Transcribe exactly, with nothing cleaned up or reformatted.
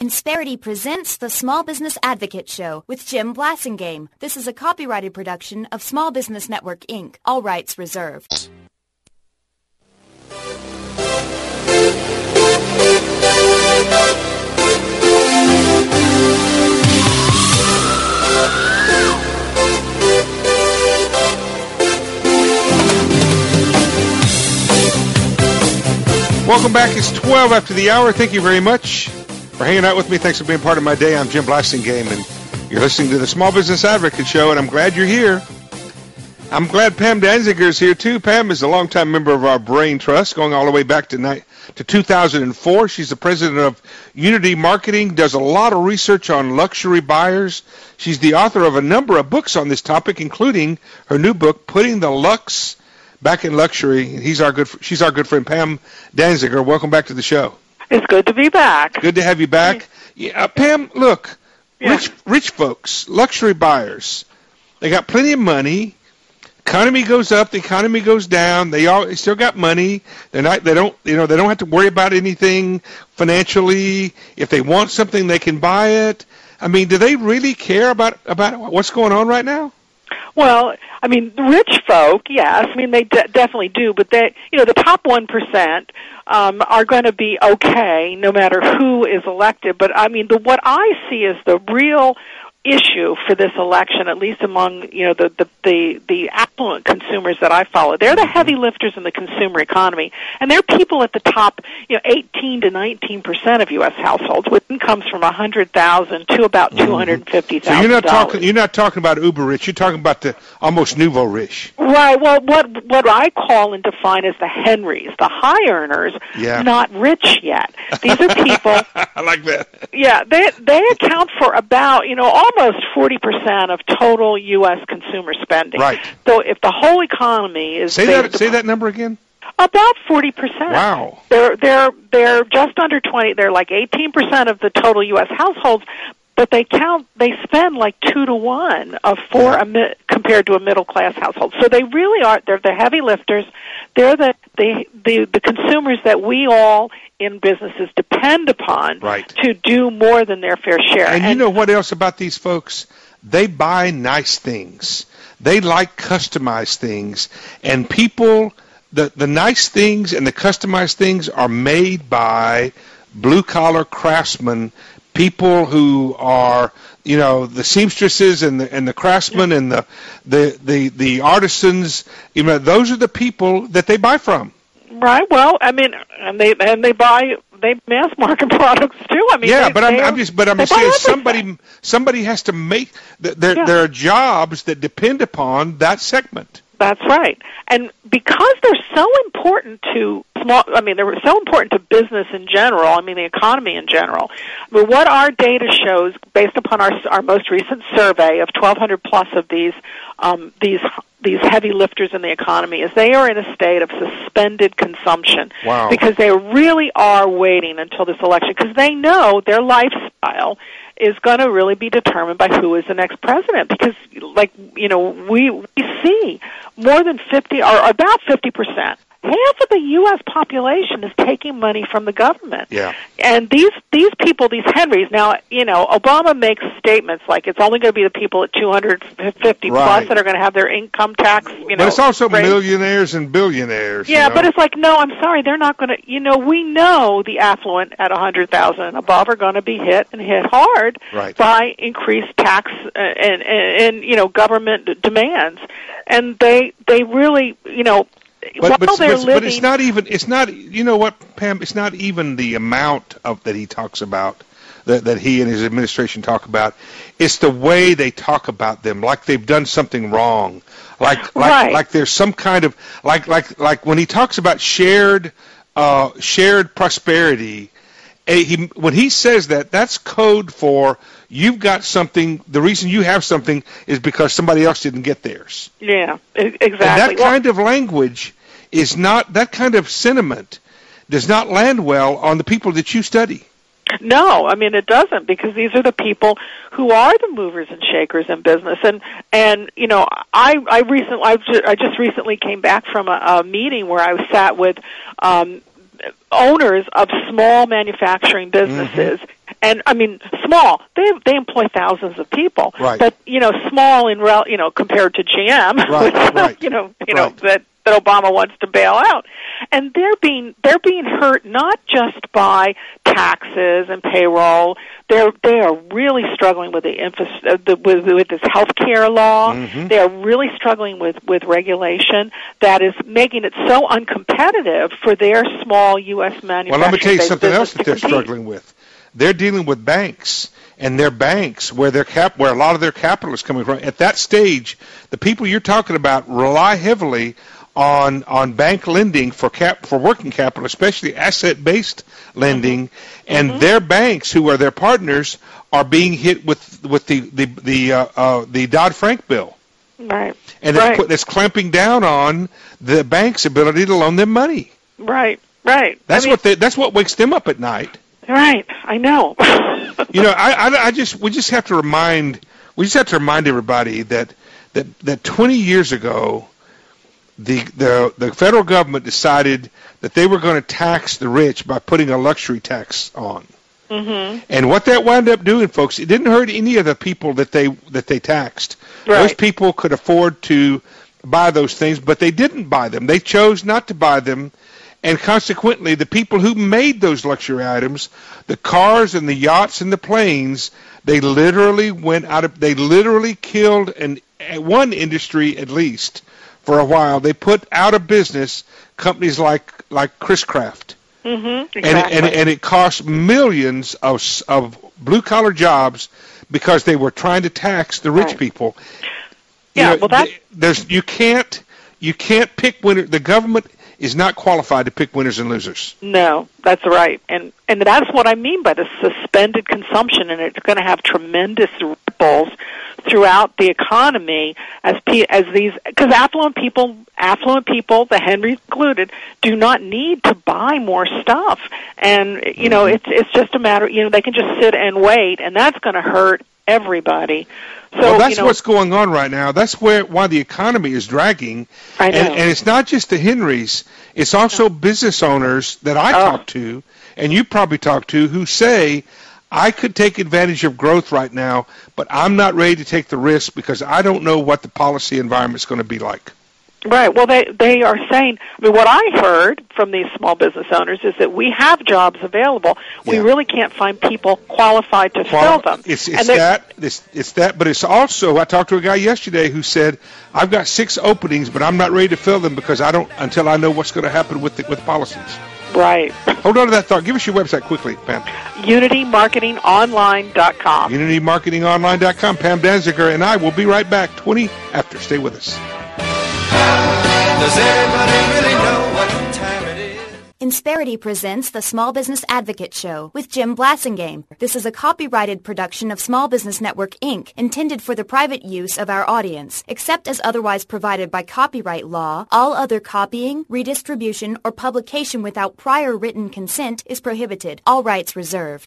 Insperity presents the Small Business Advocate Show with Jim Blasingame. This is a copyrighted production of Small Business Network, Incorporated. All rights reserved. Welcome back. It's twelve after the hour. Thank you very much for hanging out with me. Thanks for being part of my day. I'm Jim Blasingame, and you're listening to the Small Business Advocate Show, and I'm glad you're here. I'm glad Pam Danziger is here, too. Pam is a longtime member of our Brain Trust, going all the way back to, ni- to two thousand four. She's the president of Unity Marketing, does a lot of research on luxury buyers. She's the author of a number of books on this topic, including her new book, Putting the Lux Back in Luxury. He's our good. She's our good friend, Pam Danziger. Welcome back to the show. It's good to be back. Good to have you back. Yeah, uh, Pam, look, yeah. rich rich folks, luxury buyers, they got plenty of money. Economy goes up, the economy goes down. They all they still got money. They're not. They don't. You know. They don't have to worry about anything financially. If they want something, they can buy it. I mean, do they really care about about what's going on right now? Well, I mean, rich folk, yes. I mean, they de- definitely do. But they, you know, the top one percent um, are going to be okay, no matter who is elected. But I mean, the what I see is the real issue for this election, at least among, you know, the, the, the, the affluent consumers that I follow. They're the heavy lifters in the consumer economy, and they're people at the top, you know, eighteen to nineteen percent of U S households, with incomes from one hundred thousand dollars to about two hundred fifty thousand dollars. So you're not talking you're not talking about uber rich, you're talking about the almost nouveau rich. Right. Well, what what I call and define as the Henrys, the high earners, yeah. not rich yet. These are people I like that. Yeah, they they account for about, you know, almost forty percent of total U S consumer spending. Right. So if the whole economy is Say that say that number again? About forty percent. Wow. They're they're they're just under twenty. They're like eighteen percent of the total U S households, but they count they spend like two to one of for yeah. a mi- compared to a middle class household. So they really are. They're the heavy lifters. They're the the the, the consumers that we all in businesses depend upon right. to do more than their fair share. And, and you know what else about these folks? They buy nice things. They like customized things. And people, the, the nice things and the customized things are made by blue-collar craftsmen, people who are, you know, the seamstresses and the and the craftsmen and the, the, the, the artisans. You know, those are the people that they buy from. Right. Well, I mean, and they and they buy they mass market products too. I mean, yeah, they, but I'm, are, I'm just but I'm just saying somebody somebody has to make there. Yeah. There are jobs that depend upon that segment. That's right, and because they're so important to small, I mean, they're so important to business in general. I mean, the economy in general. I mean, what our data shows, based upon our our most recent survey of twelve hundred plus of these um, these. these heavy lifters in the economy, is they are in a state of suspended consumption. Wow. Because they really are waiting until this election, because they know their lifestyle is going to really be determined by who is the next president. Because, like, you know, we, we see more than fifty, or about fifty percent, half of the U S population is taking money from the government. Yeah. And these these people, these Henrys, now, you know, Obama makes statements like it's only going to be the people at two hundred fifty right. plus that are going to have their income tax, you know. But it's also raised. millionaires and billionaires. Yeah, you know? but it's like, no, I'm sorry, they're not going to, you know, we know the affluent at one hundred thousand and above are going to be hit and hit hard right. by increased tax and, and, and, you know, government demands. And they they really, you know, But, but, they're but, living, but it's not even, it's not, you know what, Pam, it's not even the amount of that he talks about, that, that he and his administration talk about. It's the way they talk about them, like they've done something wrong. Like, like, right. like there's some kind of, like, like, like when he talks about shared, uh, shared prosperity, a, he, when he says that, that's code for you've got something, the reason you have something is because somebody else didn't get theirs. Yeah, exactly. And that well, kind of language is not, that kind of sentiment does not land well on the people that you study. No, I mean, it doesn't, because these are the people who are the movers and shakers in business. And, and you know, I, I, recently, I, just, I just recently came back from a, a meeting where I sat with um, owners of small manufacturing businesses, mm-hmm. And I mean, small. They they employ thousands of people, right. but you know, small in rel, you know, compared to G M, right, which, right. you know, you right. know that that Obama wants to bail out. And they're being they're being hurt not just by taxes and payroll. They're they are really struggling with the, infra- uh, the with, with this health care law. Mm-hmm. They are really struggling with, with regulation that is making it so uncompetitive for their small U S manufacturing. Well, let me tell you something else that they're compete. struggling with. They're dealing with banks, and their banks, where their cap, where a lot of their capital is coming from. At that stage, the people you're talking about rely heavily on on bank lending for cap for working capital, especially asset-based lending, mm-hmm. and mm-hmm. their banks, who are their partners, are being hit with with the the the uh, uh, the Dodd-Frank bill, right? And right. it's, it's clamping down on the bank's ability to loan them money. Right, right. That's I mean, what they, that's what wakes them up at night. Right, I know. You know, I, I I just we just have to remind we just have to remind everybody that that that twenty years ago. The, the the federal government decided that they were going to tax the rich by putting a luxury tax on, mm-hmm. and what that wound up doing, folks, it didn't hurt any of the people that they that they taxed. Right. Those people could afford to buy those things, but they didn't buy them. They chose not to buy them, and consequently, the people who made those luxury items, the cars and the yachts and the planes, they literally went out of. They literally killed an one industry at least. For a while, they put out of business companies like like Chris Craft, mm-hmm, exactly. and, and and it cost millions of of blue collar jobs because they were trying to tax the rich right. people. Yeah, you know, well, that there's you can't you can't pick winners. The government is not qualified to pick winners and losers. No, that's right, and and that's what I mean by the suspended consumption, and it's going to have tremendous ripples throughout the economy as as these because affluent people, affluent people, the Henrys included, do not need to buy more stuff, and you know it's it's just a matter you know they can just sit and wait, and that's going to hurt everybody. So, well, that's you know, what's going on right now. That's where why the economy is dragging. I know. And, and it's not just the Henrys. It's also business owners that I oh. talk to, and you probably talk to, who say, I could take advantage of growth right now, but I'm not ready to take the risk because I don't know what the policy environment is going to be like. Right. Well, they they are saying. I mean, what I heard from these small business owners is that we have jobs available. We Yeah. really can't find people qualified to Quali- fill them. It's, And it's they- that. It's, it's that. But it's also. I talked to a guy yesterday who said, "I've got six openings, but I'm not ready to fill them because I don't until I know what's going to happen with the, with policies." Right. Hold on to that thought. Give us your website quickly, Pam. unity marketing online dot com. unity marketing online dot com. Pam Danziger and I will be right back. twenty after. Stay with us. Does everybody really know what time it is? Insperity presents the Small Business Advocate Show with Jim Blassingame. This is a copyrighted production of Small Business Network, Incorporated, intended for the private use of our audience. Except as otherwise provided by copyright law, all other copying, redistribution, or publication without prior written consent is prohibited. All rights reserved.